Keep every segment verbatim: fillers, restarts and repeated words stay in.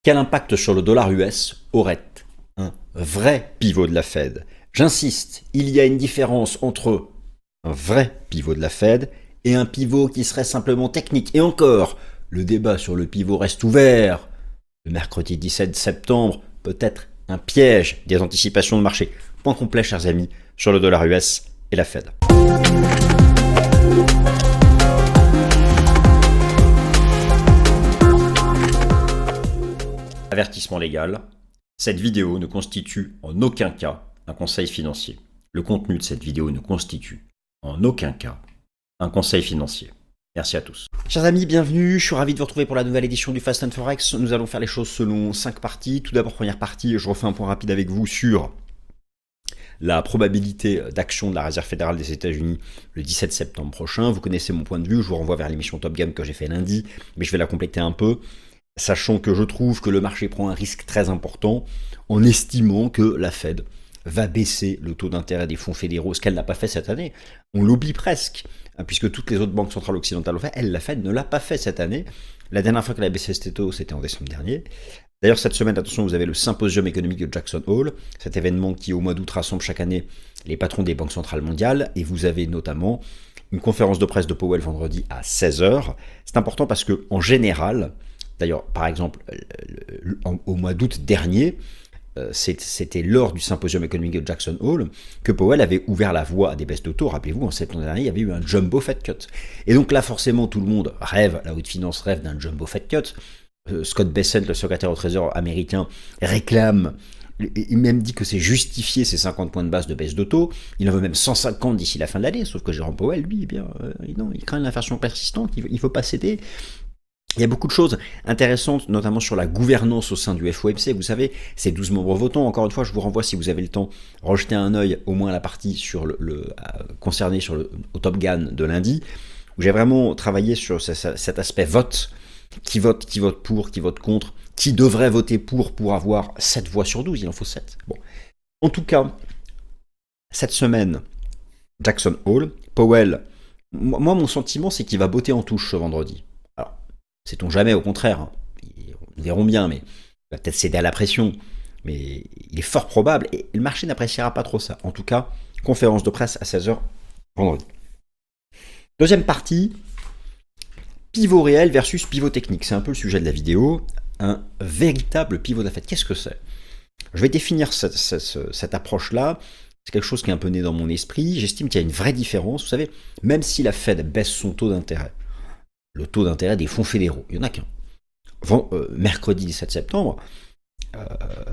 Quel impact sur le dollar U S aurait un vrai pivot de la Fed? J'insiste, il y a une différence entre un vrai pivot de la Fed et un pivot qui serait simplement technique. Et encore, le débat sur le pivot reste ouvert. Le mercredi dix-sept septembre peut être un piège des anticipations de marché. Point complet, chers amis, sur le dollar U S et la Fed. Avertissement légal, cette vidéo ne constitue en aucun cas un conseil financier. Le contenu de cette vidéo ne constitue en aucun cas un conseil financier. Merci à tous. Chers amis, bienvenue, je suis ravi de vous retrouver pour la nouvelle édition du Fast and Forex. Nous allons faire les choses selon cinq parties. Tout d'abord, première partie, je refais un point rapide avec vous sur la probabilité d'action de la Réserve fédérale des États-Unis le dix-sept septembre prochain. Vous connaissez mon point de vue, je vous renvoie vers l'émission Top Gun que j'ai fait lundi, mais je vais la compléter un peu. Sachant que je trouve que le marché prend un risque très important en estimant que la Fed va baisser le taux d'intérêt des fonds fédéraux, ce qu'elle n'a pas fait cette année. On l'oublie presque, puisque toutes les autres banques centrales occidentales l'ont fait. Elle, la Fed, ne l'a pas fait cette année. La dernière fois qu'elle a baissé ses taux, c'était en décembre dernier. D'ailleurs, cette semaine, attention, vous avez le symposium économique de Jackson Hole, cet événement qui, au mois d'août, rassemble chaque année les patrons des banques centrales mondiales, et vous avez notamment une conférence de presse de Powell vendredi à seize heures. C'est important parce que, en général, d'ailleurs, par exemple, au mois d'août dernier, c'était lors du symposium économique de Jackson Hole que Powell avait ouvert la voie à des baisses de taux. Rappelez-vous, en septembre dernier, il y avait eu un jumbo Fed cut. Et donc là, forcément, tout le monde rêve, la haute finance rêve d'un jumbo Fed cut. Scott Bessent, le secrétaire au Trésor américain, réclame, il même dit que c'est justifié ces cinquante points de base de baisse de taux. Il en veut même cent cinquante d'ici la fin de l'année, sauf que Jérôme Powell, lui, eh bien, euh, non, il craint l'inflation persistante, il ne faut pas céder. Il y a beaucoup de choses intéressantes, notamment sur la gouvernance au sein du F O M C. Vous savez, ces douze membres votants. Encore une fois, je vous renvoie, si vous avez le temps, rejeter un œil au moins à la partie sur le, le, euh, concernée sur le, au Top Gun de lundi, où j'ai vraiment travaillé sur ce, ce, cet aspect vote. Qui vote, qui vote pour, qui vote contre, qui devrait voter pour pour avoir sept voix sur douze. Il en faut sept. Bon. En tout cas, cette semaine, Jackson Hole, Powell, moi, mon sentiment, c'est qu'il va botter en touche ce vendredi. Sait-on jamais, au contraire, hein. Nous verrons bien, mais il va peut-être céder à la pression, mais il est fort probable, et le marché n'appréciera pas trop ça. En tout cas, conférence de presse à seize heures vendredi. Deuxième partie, pivot réel versus pivot technique. C'est un peu le sujet de la vidéo, un véritable pivot de la Fed. Qu'est-ce que c'est? Je vais définir cette, cette, cette approche-là. C'est quelque chose qui est un peu né dans mon esprit. J'estime qu'il y a une vraie différence. Vous savez, même si la Fed baisse son taux d'intérêt, le taux d'intérêt des fonds fédéraux, il n'y en a qu'un. Euh, mercredi dix-sept septembre, euh,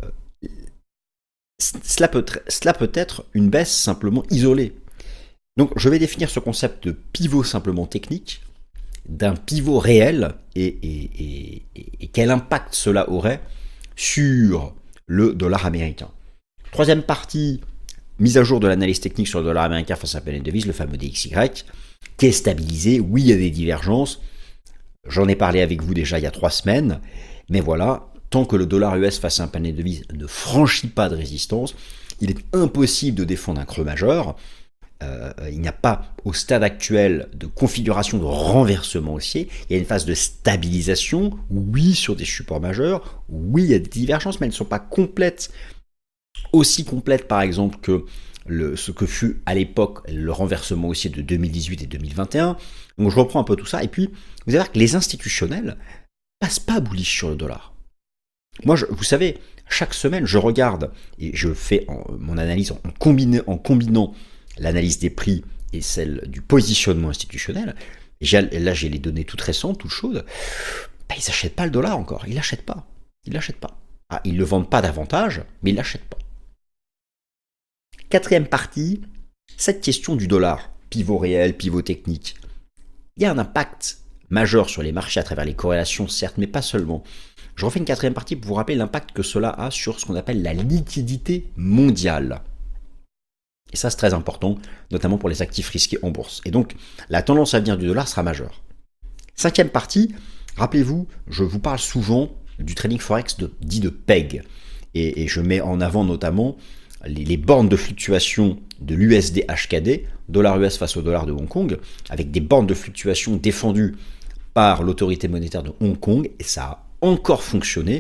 cela, peut, cela peut être une baisse simplement isolée. Donc je vais définir ce concept de pivot simplement technique, d'un pivot réel, et, et, et, et, et quel impact cela aurait sur le dollar américain. Troisième partie, mise à jour de l'analyse technique sur le dollar américain face à la planète devise, le fameux D X Y, qui est stabilisé. Oui, il y a des divergences. J'en ai parlé avec vous déjà il y a trois semaines. Mais voilà, tant que le dollar U S face à un panier de devises ne franchit pas de résistance, il est impossible de défendre un creux majeur. Euh, il n'y a pas, au stade actuel, de configuration de renversement haussier. Il y a une phase de stabilisation, oui, sur des supports majeurs. Oui, il y a des divergences, mais elles ne sont pas complètes. Aussi complètes, par exemple, que Le, ce que fut à l'époque le renversement haussier de deux mille dix-huit et deux mille vingt et un. Donc je reprends un peu tout ça, et puis vous allez voir que les institutionnels ne passent pas bullish sur le dollar. Moi, je, vous savez, chaque semaine, je regarde, et je fais en, mon analyse en, combiné, en combinant l'analyse des prix et celle du positionnement institutionnel. Et là, j'ai les données toutes récentes, toutes chaudes. Ben, ils n'achètent pas le dollar encore, ils ne l'achètent pas. Ils ne l'achètent pas. Ah, ils ne le vendent pas davantage, mais ils ne l'achètent pas. Quatrième partie, cette question du dollar, pivot réel, pivot technique. Il y a un impact majeur sur les marchés à travers les corrélations, certes, mais pas seulement. Je refais une quatrième partie pour vous rappeler l'impact que cela a sur ce qu'on appelle la liquidité mondiale. Et ça, c'est très important, notamment pour les actifs risqués en bourse. Et donc, la tendance à venir du dollar sera majeure. Cinquième partie, rappelez-vous, je vous parle souvent du trading forex de, dit de P E G. Et, et je mets en avant notamment Les, les bornes de fluctuation de l'U S D H K D, dollar U S face au dollar de Hong Kong, avec des bornes de fluctuation défendues par l'autorité monétaire de Hong Kong, et ça a encore fonctionné.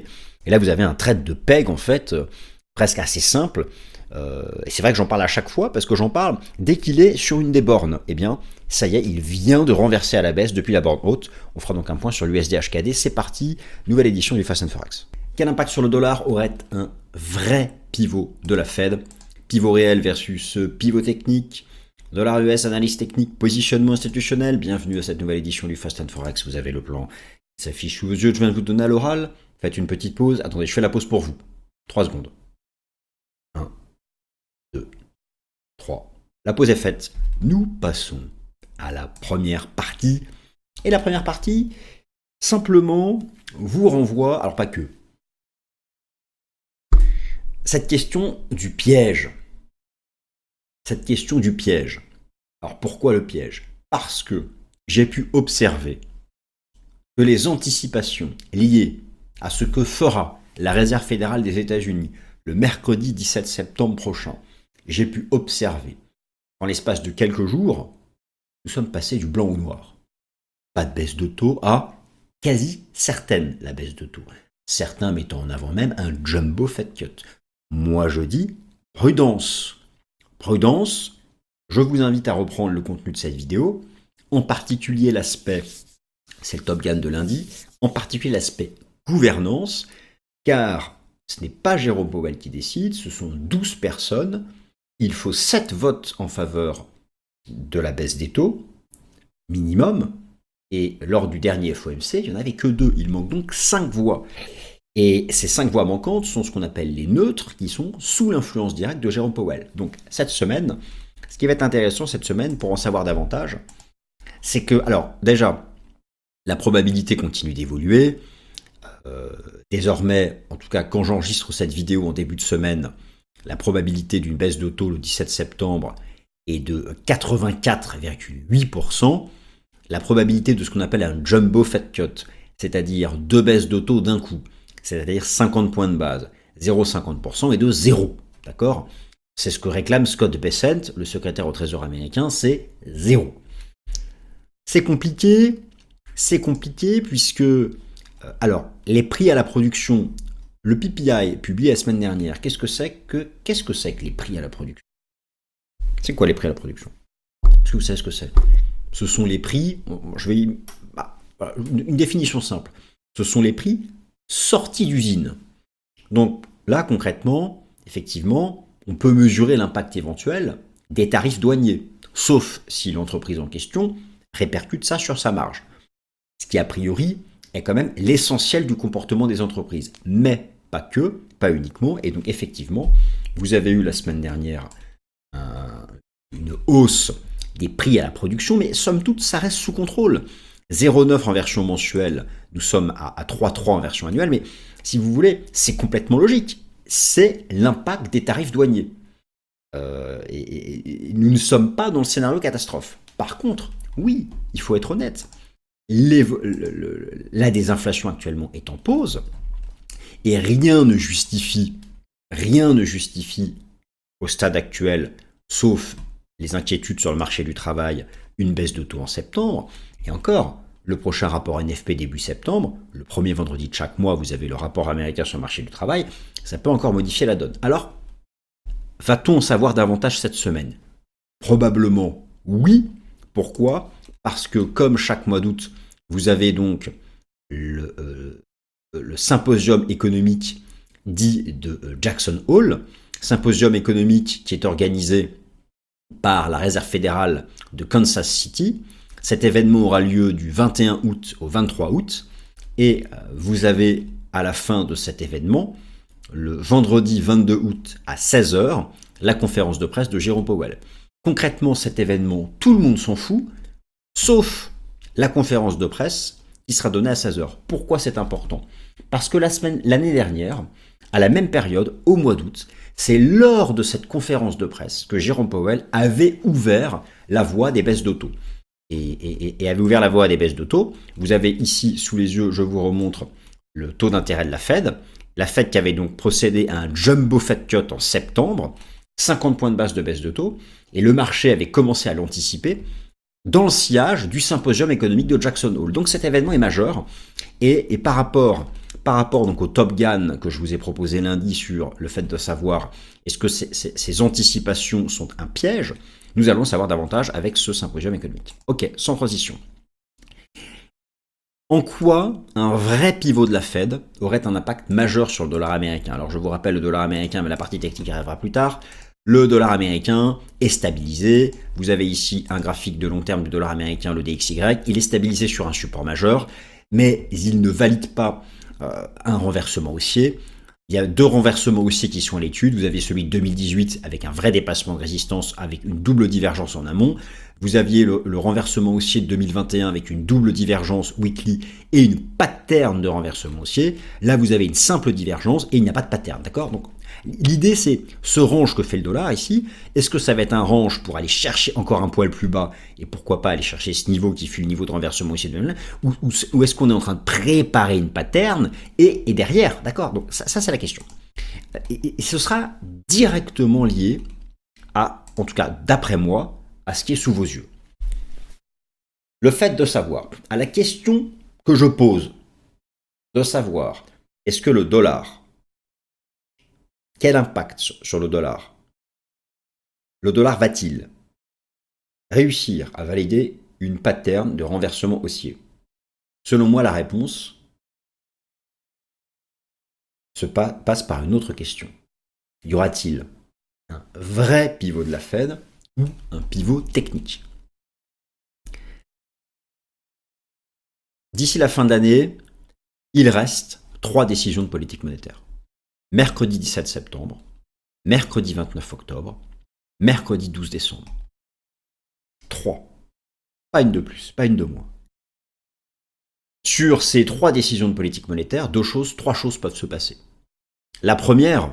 Et là, vous avez un trade de peg, en fait, euh, presque assez simple. Euh, et c'est vrai que j'en parle à chaque fois, parce que j'en parle dès qu'il est sur une des bornes. Eh bien, ça y est, il vient de renverser à la baisse depuis la borne haute. On fera donc un point sur l'U S D H K D. C'est parti, nouvelle édition du Fast and Forex. Quel impact sur le dollar aurait un vrai pivot de la Fed? Pivot réel versus pivot technique. Dollar U S, analyse technique, positionnement institutionnel. Bienvenue à cette nouvelle édition du Fast and Forex. Vous avez le plan qui s'affiche sous vos yeux. Je viens de vous donner à l'oral. Faites une petite pause. Attendez, je fais la pause pour vous. trois secondes. un, deux, trois. La pause est faite. Nous passons à la première partie. Et la première partie, simplement, vous renvoie, alors pas que, cette question du piège. Cette question du piège. Alors pourquoi le piège? Parce que j'ai pu observer que les anticipations liées à ce que fera la Réserve fédérale des États-Unis le mercredi dix-sept septembre prochain, j'ai pu observer qu'en l'espace de quelques jours, nous sommes passés du blanc au noir. Pas de baisse de taux à quasi certaine la baisse de taux. Certains mettant en avant même un jumbo Fed cut. Moi je dis prudence. Prudence, je vous invite à reprendre le contenu de cette vidéo, en particulier l'aspect, c'est le Top Gun de lundi, en particulier l'aspect gouvernance, car ce n'est pas Jérôme Powell qui décide, ce sont douze personnes, il faut sept votes en faveur de la baisse des taux, minimum, et lors du dernier F O M C, il n'y en avait que deux, il manque donc cinq voix. Et ces cinq voix manquantes sont ce qu'on appelle les neutres, qui sont sous l'influence directe de Jérôme Powell. Donc cette semaine, ce qui va être intéressant cette semaine, pour en savoir davantage, c'est que, alors déjà, la probabilité continue d'évoluer. Euh, désormais, en tout cas quand j'enregistre cette vidéo en début de semaine, la probabilité d'une baisse de taux le dix-sept septembre est de quatre-vingt-quatre virgule huit pour cent. La probabilité de ce qu'on appelle un jumbo Fed cut, c'est-à-dire deux baisses de taux d'un coup, c'est-à-dire cinquante points de base, zéro virgule cinquante pour cent est de zéro. D'accord? C'est ce que réclame Scott Bessent, le secrétaire au Trésor américain, c'est zéro. C'est compliqué, c'est compliqué puisque, euh, alors, les prix à la production, le P P I publié la semaine dernière, qu'est-ce que c'est que, qu'est-ce que c'est que les prix à la production? C'est quoi les prix à la production? Est-ce que vous savez ce que c'est? Ce sont les prix, je vais, bah, une définition simple, ce sont les prix sortie d'usine. Donc là, concrètement, effectivement, on peut mesurer l'impact éventuel des tarifs douaniers, sauf si l'entreprise en question répercute ça sur sa marge. Ce qui, a priori, est quand même l'essentiel du comportement des entreprises. Mais pas que, pas uniquement. Et donc, effectivement, vous avez eu la semaine dernière un, une hausse des prix à la production, mais somme toute, ça reste sous contrôle. zéro virgule neuf en version mensuelle, nous sommes à, à trois virgule trois en version annuelle, mais si vous voulez, c'est complètement logique. C'est l'impact des tarifs douaniers. Euh, et, et, et nous ne sommes pas dans le scénario catastrophe. Par contre, oui, il faut être honnête, les, le, le, la désinflation actuellement est en pause, et rien ne justifie, rien ne justifie au stade actuel, sauf les inquiétudes sur le marché du travail, une baisse de taux en septembre. Et encore, le prochain rapport N F P début septembre, le premier vendredi de chaque mois, vous avez le rapport américain sur le marché du travail, ça peut encore modifier la donne. Alors, va-t-on en savoir davantage cette semaine? Probablement oui. Pourquoi? Parce que comme chaque mois d'août, vous avez donc le, euh, le symposium économique dit de Jackson Hole, symposium économique qui est organisé par la Réserve fédérale de Kansas City. Cet événement aura lieu du vingt et un août au vingt-trois août et vous avez à la fin de cet événement, le vendredi vingt-deux août à seize heures, la conférence de presse de Jérôme Powell. Concrètement, cet événement, tout le monde s'en fout, sauf la conférence de presse qui sera donnée à seize heures. Pourquoi c'est important? Parce que la semaine, l'année dernière, à la même période, au mois d'août, c'est lors de cette conférence de presse que Jérôme Powell avait ouvert la voie des baisses de taux. Et, et, et avait ouvert la voie à des baisses de taux. Vous avez ici, sous les yeux, je vous remontre le taux d'intérêt de la Fed. La Fed qui avait donc procédé à un jumbo Fed cut en septembre, cinquante points de base de baisse de taux, et le marché avait commencé à l'anticiper dans le sillage du symposium économique de Jackson Hole. Donc cet événement est majeur, et, et par rapport par rapport donc au Top Gun que je vous ai proposé lundi sur le fait de savoir est-ce que ces, ces, ces anticipations sont un piège, nous allons savoir davantage avec ce symposium économique. Ok, sans transition. En quoi un vrai pivot de la Fed aurait un impact majeur sur le dollar américain? Alors je vous rappelle le dollar américain, mais la partie technique arrivera plus tard. Le dollar américain est stabilisé. Vous avez ici un graphique de long terme du dollar américain, le D X Y. Il est stabilisé sur un support majeur, mais il ne valide pas euh, un renversement haussier. Il y a deux renversements haussiers qui sont à l'étude. Vous avez celui de deux mille dix-huit avec un vrai dépassement de résistance avec une double divergence en amont. Vous aviez le, le renversement haussier de deux mille vingt et un avec une double divergence weekly et une pattern de renversement haussier. Là, vous avez une simple divergence et il n'y a pas de pattern, d'accord? Donc, l'idée, c'est ce range que fait le dollar ici. Est-ce que ça va être un range pour aller chercher encore un poil plus bas et pourquoi pas aller chercher ce niveau qui fut le niveau de renversement haussier de deux mille un, ou, ou, ou est-ce qu'on est en train de préparer une pattern et, et derrière, d'accord? Donc, ça, ça c'est la question. Et, et ce sera directement lié à, en tout cas, d'après moi, à ce qui est sous vos yeux. Le fait de savoir, à la question que je pose, de savoir, est-ce que le dollar, quel impact sur le dollar, le dollar va-t-il réussir à valider une pattern de renversement haussier? Selon moi, la réponse se pa- passe par une autre question. Y aura-t-il un vrai pivot de la Fed ou un pivot technique? D'ici la fin de l'année, il reste trois décisions de politique monétaire. Mercredi dix-sept septembre, mercredi vingt-neuf octobre, mercredi douze décembre. Trois. Pas une de plus, pas une de moins. Sur ces trois décisions de politique monétaire, deux choses, trois choses peuvent se passer. La première,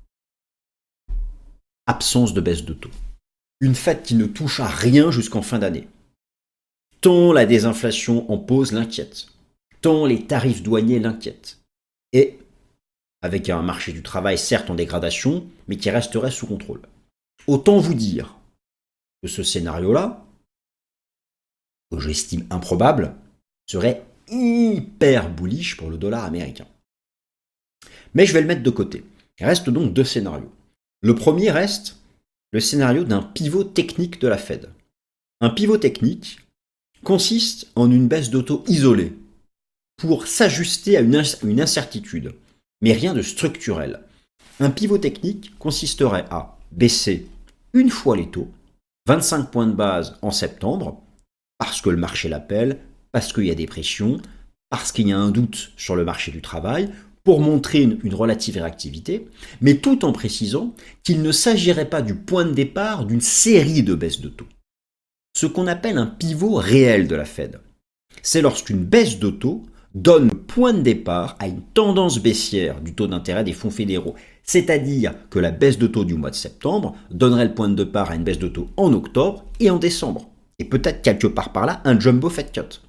absence de baisse de taux. Une Fed qui ne touche à rien jusqu'en fin d'année. Tant la désinflation en pause l'inquiète, tant les tarifs douaniers l'inquiètent. Et avec un marché du travail certes en dégradation, mais qui resterait sous contrôle. Autant vous dire que ce scénario-là, que j'estime improbable, serait hyper bullish pour le dollar américain. Mais je vais le mettre de côté. Il reste donc deux scénarios. Le premier reste le scénario d'un pivot technique de la Fed. Un pivot technique consiste en une baisse de taux isolée pour s'ajuster à une, une incertitude, mais rien de structurel. Un pivot technique consisterait à baisser une fois les taux, vingt-cinq points de base en septembre, parce que le marché l'appelle, parce qu'il y a des pressions, parce qu'il y a un doute sur le marché du travail, pour montrer une, une relative réactivité, mais tout en précisant qu'il ne s'agirait pas du point de départ d'une série de baisses de taux. Ce qu'on appelle un pivot réel de la Fed, c'est lorsqu'une baisse de taux donne le point de départ à une tendance baissière du taux d'intérêt des fonds fédéraux. C'est-à-dire que la baisse de taux du mois de septembre donnerait le point de départ à une baisse de taux en octobre et en décembre. Et peut-être quelque part par là, un jumbo Fed cut.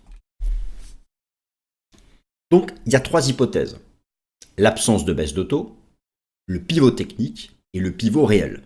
Donc, il y a trois hypothèses. L'absence de baisse de taux, le pivot technique et le pivot réel.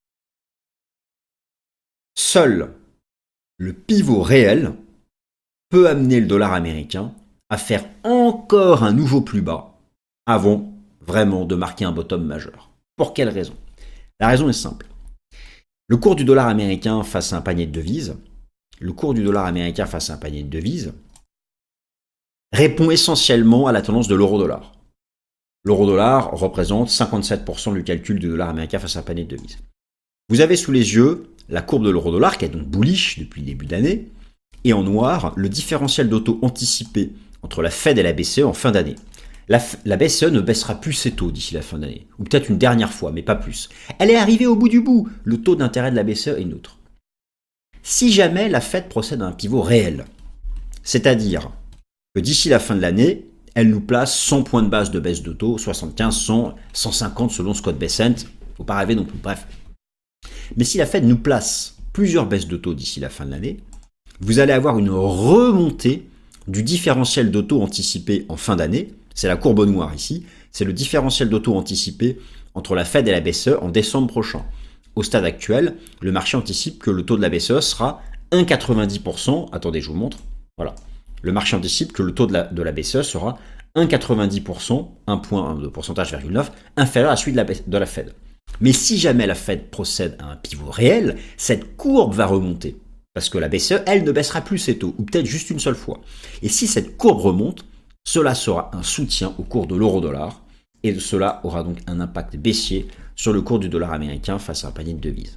Seul le pivot réel peut amener le dollar américain à faire encore un nouveau plus bas avant vraiment de marquer un bottom majeur. Pour quelle raison? La raison est simple. Le cours du dollar américain face à un panier de devises, le cours du dollar américain face à un panier de devises répond essentiellement à la tendance de l'euro-dollar. L'euro-dollar représente cinquante-sept pour cent du calcul du dollar américain face à un panier de devises. Vous avez sous les yeux la courbe de l'euro-dollar qui est donc bullish depuis le début d'année, et en noir, le différentiel de taux anticipé entre la Fed et la B C E en fin d'année. La, la B C E ne baissera plus ses taux d'ici la fin d'année, ou peut-être une dernière fois, mais pas plus. Elle est arrivée au bout du bout, le taux d'intérêt de la B C E est neutre. Si jamais la Fed procède à un pivot réel, c'est-à-dire que d'ici la fin de l'année, elle nous place cent points de base de baisse de taux, soixante-quinze, cent, cent cinquante selon Scott Bessent, faut pas rêver non plus, bref. Mais si la Fed nous place plusieurs baisses de taux d'ici la fin de l'année, vous allez avoir une remontée du différentiel de taux anticipé en fin d'année, c'est la courbe noire ici, c'est le différentiel de taux anticipé entre la Fed et la B C E en décembre prochain. Au stade actuel, le marché anticipe que le taux de la B C E sera un virgule quatre-vingt-dix pour cent, attendez je vous montre, voilà, le marché anticipe que le taux de la, de la B C E sera un virgule quatre-vingt-dix pour cent, un point de pourcentage, virgule neuf, inférieur à celui de la, de la Fed. Mais si jamais la Fed procède à un pivot réel, cette courbe va remonter. Parce que la B C E, elle, ne baissera plus ses taux, ou peut-être juste une seule fois. Et si cette courbe remonte, cela sera un soutien au cours de l'euro-dollar, et cela aura donc un impact baissier sur le cours du dollar américain face à un panier de devises.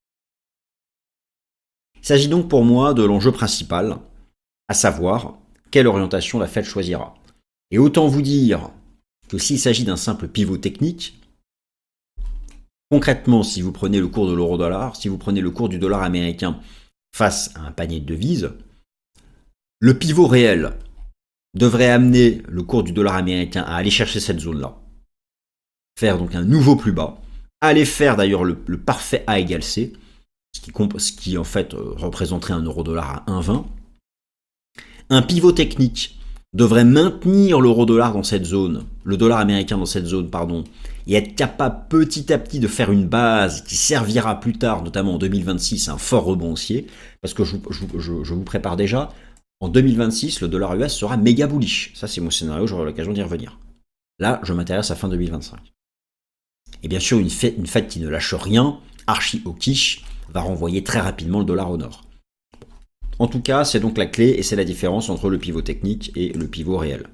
Il s'agit donc pour moi de l'enjeu principal, à savoir quelle orientation la Fed choisira. Et autant vous dire que s'il s'agit d'un simple pivot technique, concrètement, si vous prenez le cours de l'euro-dollar, si vous prenez le cours du dollar américain face à un panier de devises, le pivot réel devrait amener le cours du dollar américain à aller chercher cette zone-là, faire donc un nouveau plus bas, aller faire d'ailleurs le, le parfait A égale C, ce qui, ce qui en fait représenterait un euro-dollar à un virgule vingt. Un pivot technique devrait maintenir l'euro-dollar dans cette zone, le dollar américain dans cette zone, pardon, et être capable petit à petit de faire une base qui servira plus tard, notamment en deux mille vingt-six, à un fort rebond haussier, parce que je, je, je, je vous prépare déjà, en deux mille vingt-six, le dollar U S sera méga bullish. Ça, c'est mon scénario, j'aurai l'occasion d'y revenir. Là, je m'intéresse à fin deux mille vingt-cinq. Et bien sûr, une fête, une fête qui ne lâche rien, archi hawkish, va renvoyer très rapidement le dollar au nord. En tout cas, c'est donc la clé et c'est la différence entre le pivot technique et le pivot réel.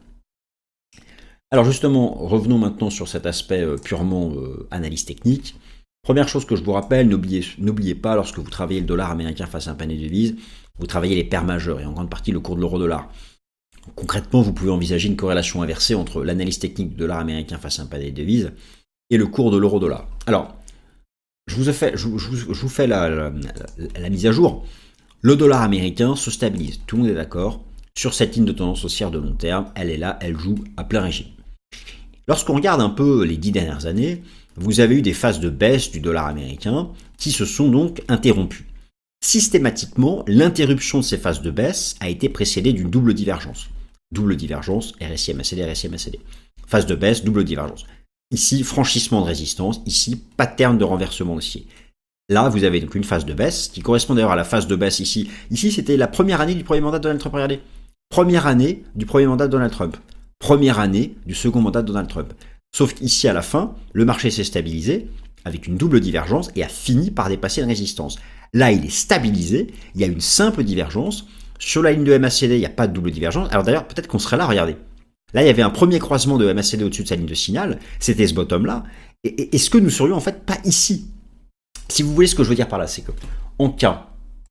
Alors justement, revenons maintenant sur cet aspect purement euh, analyse technique. Première chose que je vous rappelle, n'oubliez, n'oubliez pas, lorsque vous travaillez le dollar américain face à un panier de devises, vous travaillez les paires majeures et en grande partie le cours de l'euro-dollar. Concrètement, vous pouvez envisager une corrélation inversée entre l'analyse technique du dollar américain face à un panier de devises et le cours de l'euro-dollar. Alors, je vous, ai fait, je, je, je vous fais la, la, la, la mise à jour. Le dollar américain se stabilise, tout le monde est d'accord, sur cette ligne de tendance haussière de long terme, elle est là, elle joue à plein régime. Lorsqu'on regarde un peu les dix dernières années, vous avez eu des phases de baisse du dollar américain qui se sont donc interrompues. Systématiquement, l'interruption de ces phases de baisse a été précédée d'une double divergence. Double divergence, R S I M A C D, R S I M A C D. Phase de baisse, double divergence. Ici, franchissement de résistance, ici, pattern de renversement haussier. Là, vous avez donc une phase de baisse, qui correspond d'ailleurs à la phase de baisse ici. Ici, c'était la première année du premier mandat de Donald Trump, regardez. Première année du premier mandat de Donald Trump. Première année du second mandat de Donald Trump. Sauf qu'ici, à la fin, le marché s'est stabilisé avec une double divergence et a fini par dépasser une résistance. Là, il est stabilisé, il y a une simple divergence. Sur la ligne de M A C D, il n'y a pas de double divergence. Alors d'ailleurs, peut-être qu'on serait là, regardez. Là, il y avait un premier croisement de M A C D au-dessus de sa ligne de signal, c'était ce bottom-là. Et, et, est-ce que nous serions en fait pas ici? Si vous voulez, ce que je veux dire par là, c'est que en cas,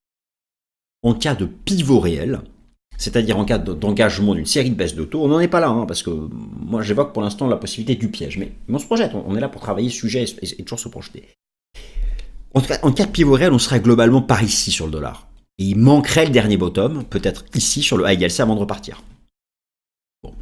en cas de pivot réel, c'est-à-dire en cas d'engagement d'une série de baisses de taux, on n'en est pas là, hein, parce que moi j'évoque pour l'instant la possibilité du piège, mais, mais on se projette, on est là pour travailler ce sujet et, et, et toujours se projeter. En, tout cas, en cas de pivot réel, on serait globalement par ici sur le dollar. Et il manquerait le dernier bottom, peut-être ici sur le A égale C avant de repartir. Bon.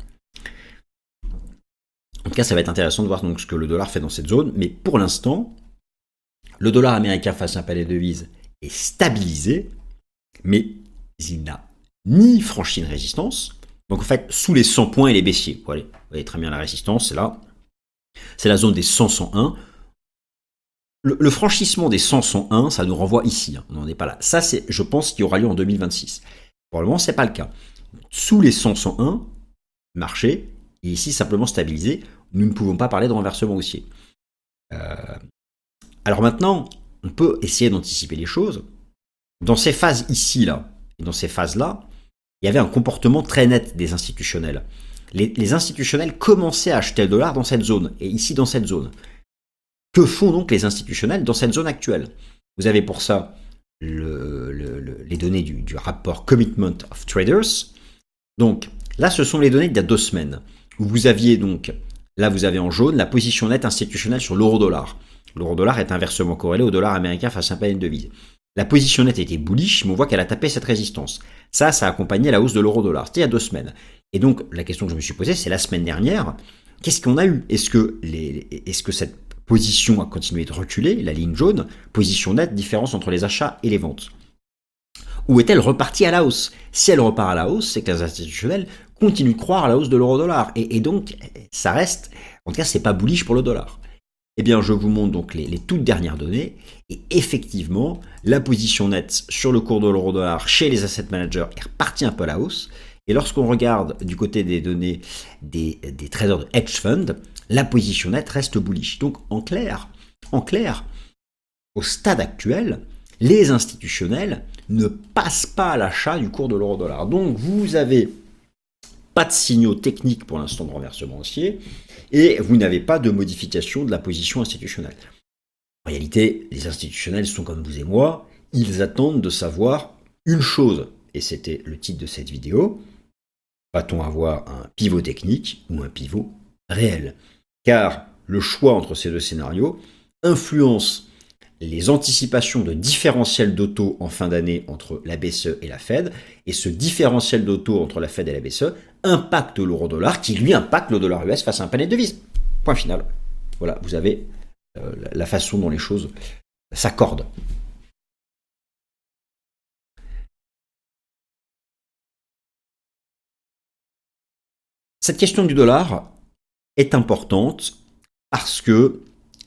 En tout cas, ça va être intéressant de voir donc ce que le dollar fait dans cette zone, mais pour l'instant, le dollar américain face à un panier de devises est stabilisé, mais il n'a ni franchi une résistance. Donc en fait, sous les cent points, il est baissier. Vous voyez, vous voyez très bien la résistance, c'est là. C'est la zone des cent à cent un. Le, le franchissement des cent à cent un, ça nous renvoie ici. Hein, on n'en est pas là. Ça, c'est, je pense, qui aura lieu en deux mille vingt-six. Pour le moment, ce n'est pas le cas. Sous les cent à cent un, marché, et ici simplement stabilisé, nous ne pouvons pas parler de renversement haussier. Euh, alors maintenant, on peut essayer d'anticiper les choses. Dans ces phases ici, là, et dans ces phases-là, il y avait un comportement très net des institutionnels. Les, les institutionnels commençaient à acheter le dollar dans cette zone, et ici dans cette zone. Que font donc les institutionnels dans cette zone actuelle? Vous avez pour ça le, le, le, les données du, du rapport Commitment of Traders. Donc là, ce sont les données d'il y a deux semaines, où vous aviez donc, là vous avez en jaune, la position nette institutionnelle sur l'euro-dollar. L'euro-dollar est inversement corrélé au dollar américain face à un panier de devises. La position nette était bullish, mais on voit qu'elle a tapé cette résistance. Ça, ça a accompagné la hausse de l'euro-dollar. C'était il y a deux semaines. Et donc, la question que je me suis posée, c'est la semaine dernière, qu'est-ce qu'on a eu? Est-ce que, les, est-ce que cette position a continué de reculer, la ligne jaune, position nette, différence entre les achats et les ventes? Ou est-elle repartie à la hausse? Si elle repart à la hausse, c'est que les institutionnels continuent de croire à la hausse de l'euro-dollar. Et, et donc, ça reste, en tout cas, c'est pas bullish pour le dollar. Eh bien, je vous montre donc les, les toutes dernières données. Et effectivement, la position nette sur le cours de l'euro-dollar chez les asset managers est repartie un peu à la hausse. Et lorsqu'on regarde du côté des données des, des traders de hedge fund, la position nette reste bullish. Donc en clair, en clair, au stade actuel, les institutionnels ne passent pas à l'achat du cours de l'euro-dollar. Donc vous avez pas de signaux techniques pour l'instant de renversement haussier et vous n'avez pas de modification de la position institutionnelle. En réalité, les institutionnels sont comme vous et moi, ils attendent de savoir une chose, et c'était le titre de cette vidéo: va-t-on avoir un pivot technique ou un pivot réel? Car le choix entre ces deux scénarios influence les anticipations de différentiel de taux en fin d'année entre la B C E et la Fed, et ce différentiel de taux entre la Fed et la B C E impacte l'euro-dollar, qui lui impacte le dollar U S face à un panier de devises. Point final. Voilà, vous avez euh, la façon dont les choses s'accordent. Cette question du dollar est importante parce que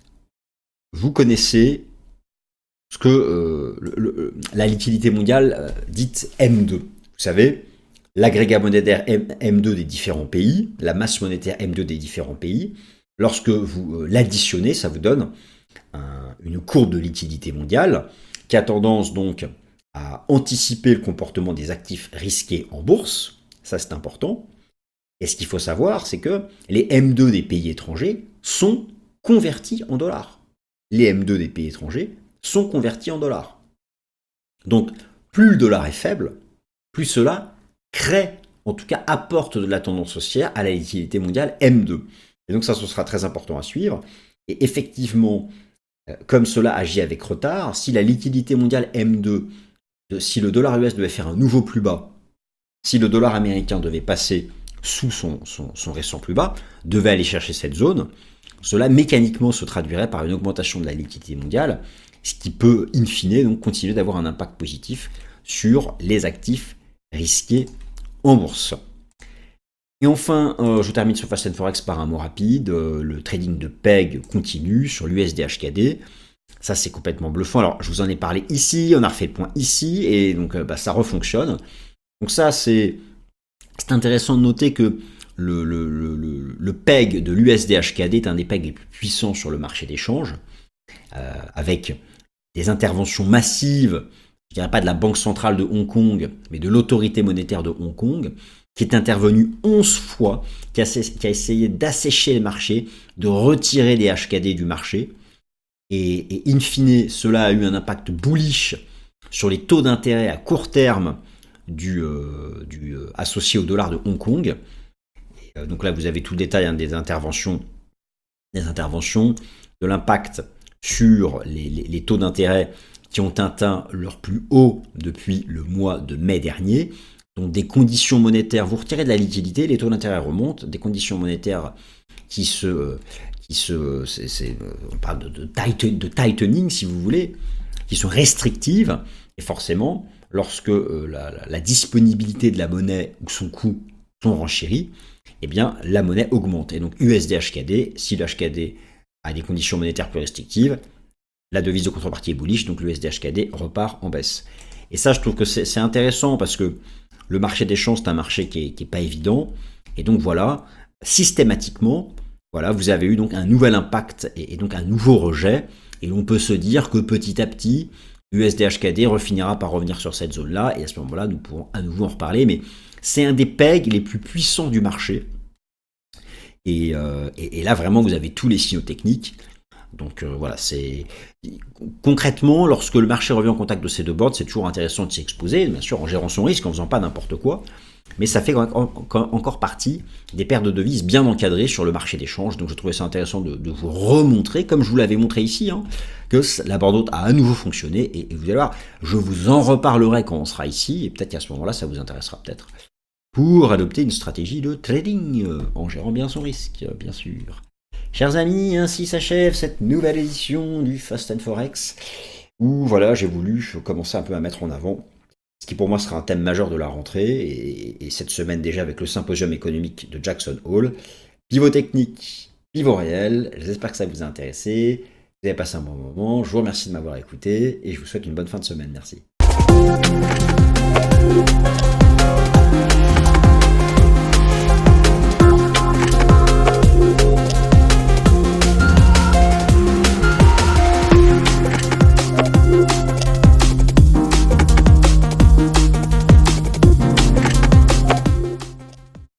vous connaissez ce que euh, le, le, la liquidité mondiale euh, dite M deux. Vous savez, l'agrégat monétaire M deux des différents pays, la masse monétaire M deux des différents pays, lorsque vous euh, l'additionnez, ça vous donne un, une courbe de liquidité mondiale qui a tendance donc à anticiper le comportement des actifs risqués en bourse. Ça, c'est important. Et ce qu'il faut savoir, c'est que les M deux des pays étrangers sont convertis en dollars. Les M deux des pays étrangers sont convertis en dollars. Donc, plus le dollar est faible, plus cela crée, en tout cas apporte de la tendance haussière à la liquidité mondiale M deux. Et donc ça, ce sera très important à suivre. Et effectivement, comme cela agit avec retard, si la liquidité mondiale M deux, si le dollar U S devait faire un nouveau plus bas, si le dollar américain devait passer sous son, son, son récent plus bas, devait aller chercher cette zone, cela mécaniquement se traduirait par une augmentation de la liquidité mondiale, ce qui peut, in fine, donc continuer d'avoir un impact positif sur les actifs risqués en bourse. Et enfin, euh, je termine sur Fast and Forex par un mot rapide. Euh, le trading de P E G continue sur l'U S D H K D. Ça, c'est complètement bluffant. Alors, je vous en ai parlé ici, on a refait le point ici, et donc euh, bah, ça refonctionne. Donc ça, c'est intéressant de noter que le, le, le, le, le P E G de l'U S D H K D est un des P E G les plus puissants sur le marché d'échange, euh, avec des interventions massives, je dirais pas de la Banque centrale de Hong Kong, mais de l'autorité monétaire de Hong Kong, qui est intervenue onze fois, qui a, qui a essayé d'assécher le marché, de retirer les H K D du marché, et, et in fine, cela a eu un impact bullish sur les taux d'intérêt à court terme du, euh, du euh, associé au dollar de Hong Kong. Et, euh, donc là, vous avez tout le détail hein, des interventions, des interventions, de l'impact sur les, les, les taux d'intérêt qui ont atteint leur plus haut depuis le mois de mai dernier. Donc des conditions monétaires, vous retirez de la liquidité, les taux d'intérêt remontent, des conditions monétaires qui se, qui se, c'est, c'est, on parle de, de, tight, de tightening si vous voulez, qui sont restrictives, et forcément, lorsque euh, la, la, la disponibilité de la monnaie ou son coût sont renchéris, eh bien la monnaie augmente. Et donc U S D H K D, si le H K D a des conditions monétaires plus restrictives, la devise de contrepartie est bullish, donc l'U S D H K D repart en baisse. Et ça, je trouve que c'est, c'est intéressant parce que le marché d'échange, c'est un marché qui n'est pas évident. Et donc voilà, systématiquement, voilà, vous avez eu donc un nouvel impact et, et donc un nouveau rejet. Et l'on peut se dire que petit à petit, U S D H K D refinira par revenir sur cette zone-là. Et à ce moment-là, nous pourrons à nouveau en reparler. Mais c'est un des P E G les plus puissants du marché. Et, euh, et, et là, vraiment, vous avez tous les signaux techniques. Donc euh, voilà, c'est concrètement, lorsque le marché revient en contact de ces deux boards, c'est toujours intéressant de s'y exposer, bien sûr en gérant son risque, en faisant pas n'importe quoi, mais ça fait encore partie des paires de devises bien encadrées sur le marché d'échange. Donc je trouvais ça intéressant de, de vous remontrer, comme je vous l'avais montré ici, hein, que la board haute a à nouveau fonctionné, et, et vous allez voir, je vous en reparlerai quand on sera ici, et peut-être qu'à ce moment-là, ça vous intéressera peut-être, pour adopter une stratégie de trading, euh, en gérant bien son risque, bien sûr. Chers amis, ainsi s'achève cette nouvelle édition du Fast and Forex, où voilà, j'ai voulu commencer un peu à mettre en avant ce qui pour moi sera un thème majeur de la rentrée, et, et cette semaine déjà avec le symposium économique de Jackson Hole. Pivot technique, pivot réel, j'espère que ça vous a intéressé, vous avez passé un bon moment, je vous remercie de m'avoir écouté, et je vous souhaite une bonne fin de semaine, merci.